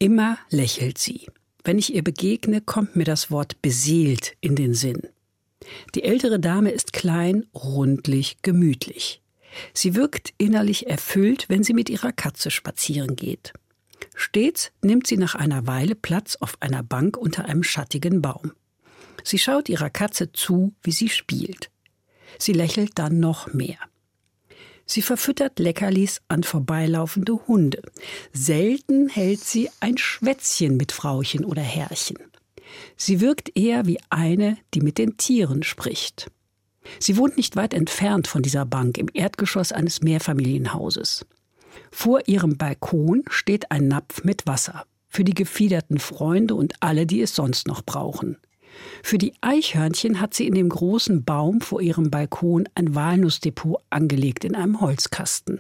Immer lächelt sie. Wenn ich ihr begegne, kommt mir das Wort beseelt in den Sinn. Die ältere Dame ist klein, rundlich, gemütlich. Sie wirkt innerlich erfüllt, wenn sie mit ihrer Katze spazieren geht. Stets nimmt sie nach einer Weile Platz auf einer Bank unter einem schattigen Baum. Sie schaut ihrer Katze zu, wie sie spielt. Sie lächelt dann noch mehr. Sie verfüttert Leckerlis an vorbeilaufende Hunde. Selten hält sie ein Schwätzchen mit Frauchen oder Herrchen. Sie wirkt eher wie eine, die mit den Tieren spricht. Sie wohnt nicht weit entfernt von dieser Bank im Erdgeschoss eines Mehrfamilienhauses. Vor ihrem Balkon steht ein Napf mit Wasser für die gefiederten Freunde und alle, die es sonst noch brauchen. Für die Eichhörnchen hat sie in dem großen Baum vor ihrem Balkon ein Walnussdepot angelegt in einem Holzkasten.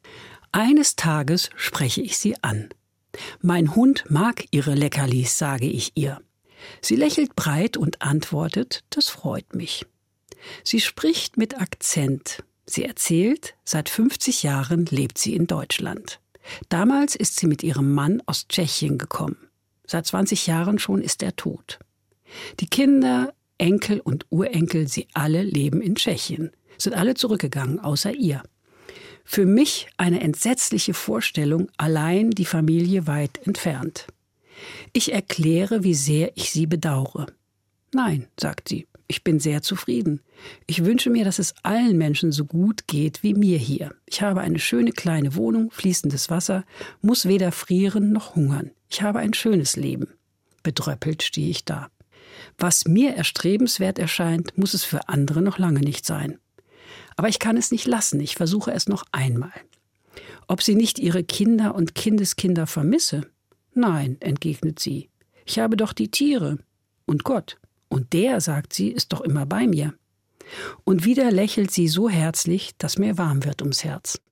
Eines Tages spreche ich sie an. Mein Hund mag ihre Leckerlis, sage ich ihr. Sie lächelt breit und antwortet, das freut mich. Sie spricht mit Akzent. Sie erzählt, seit 50 Jahren lebt sie in Deutschland. Damals ist sie mit ihrem Mann aus Tschechien gekommen. Seit 20 Jahren schon ist er tot. Die Kinder, Enkel und Urenkel, sie alle leben in Tschechien, sind alle zurückgegangen, außer ihr. Für mich eine entsetzliche Vorstellung, allein die Familie weit entfernt. Ich erkläre, wie sehr ich sie bedauere. Nein, sagt sie, ich bin sehr zufrieden. Ich wünsche mir, dass es allen Menschen so gut geht wie mir hier. Ich habe eine schöne kleine Wohnung, fließendes Wasser, muss weder frieren noch hungern. Ich habe ein schönes Leben. Bedröppelt stehe ich da. Was mir erstrebenswert erscheint, muss es für andere noch lange nicht sein. Aber ich kann es nicht lassen, ich versuche es noch einmal. Ob sie nicht ihre Kinder und Kindeskinder vermisse? Nein, entgegnet sie. Ich habe doch die Tiere und Gott. Und der, sagt sie, ist doch immer bei mir. Und wieder lächelt sie so herzlich, dass mir warm wird ums Herz.